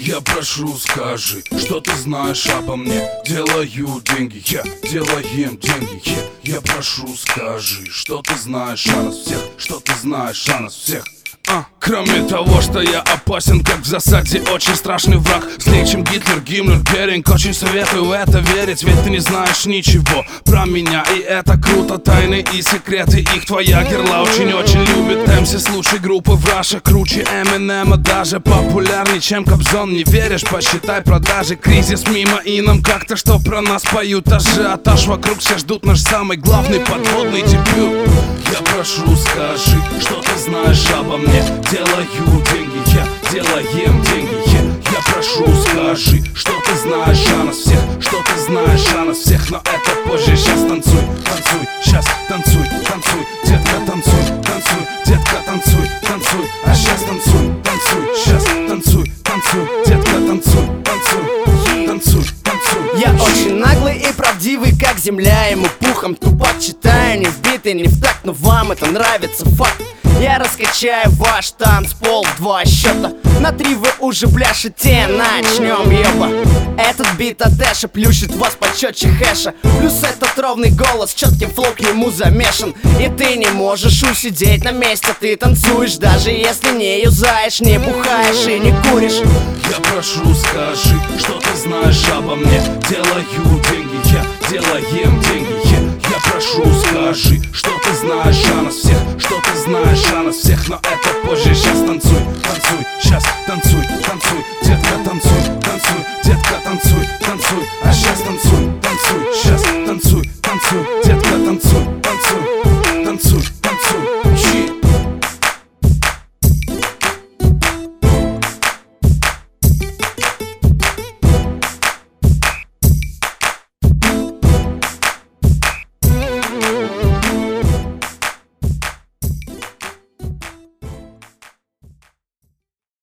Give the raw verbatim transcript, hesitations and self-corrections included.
Я прошу, скажи, что ты знаешь обо мне. Делаю деньги, я делаем деньги, я, я прошу, скажи, что ты знаешь о нас всех, что ты знаешь о нас всех. А, кроме того, что я опасен, как в засаде очень страшный враг, злее, чем Гитлер, Гиммлер, Геринг. Очень советую в это верить, ведь ты не знаешь ничего про меня, и это круто. Тайны и секреты их твоя герла очень-очень любит. эм си с лучшей группы в Раше, круче Эминема, даже популярнее, чем Кобзон. Не веришь? Посчитай продажи. Кризис мимо, и нам как-то что про нас поют. Ажиотаж вокруг, все ждут наш самый главный подводный дебют. Я прошу, скажи, что ты знаешь обо мне. Делаю деньги, я делаем деньги, я, я прошу, скажи, что ты знаешь о нас всех, что ты знаешь о нас всех. Но это позже, сейчас танцуй, танцуй, сейчас танцуй, танцуй, детка, танцуй, танцуй, детка, танцуй, танцуй, а сейчас танцуй, танцуй, сейчас танцуй, танцуй, детка, танцуй, танцуй, танцуй, танцуй. Я очень наглый и правдивый, как земля, ему пухом тупак читаю, не вбитый, не в такт, но вам это нравится, факт. Я раскачаю ваш танцпол в два счета. На три вы уже пляшете, начнем, еба. Этот бит от Эша плющит вас почетче хэша. Плюс этот ровный голос, четким флоу к нему замешан. И ты не можешь усидеть на месте, ты танцуешь, даже если не юзаешь, не бухаешь и не куришь. Я прошу, скажи, что ты знаешь обо мне. Делаю деньги, я делаем деньги, я, я прошу, скажи, что ты знаешь о нас всех, что ты знаешь о нас всех. Но это позже, сейчас танцуй, танцуй, сейчас танцуй, танцуй, детка, танцуй, танцуй, детка, танцуй, танцуй, а сейчас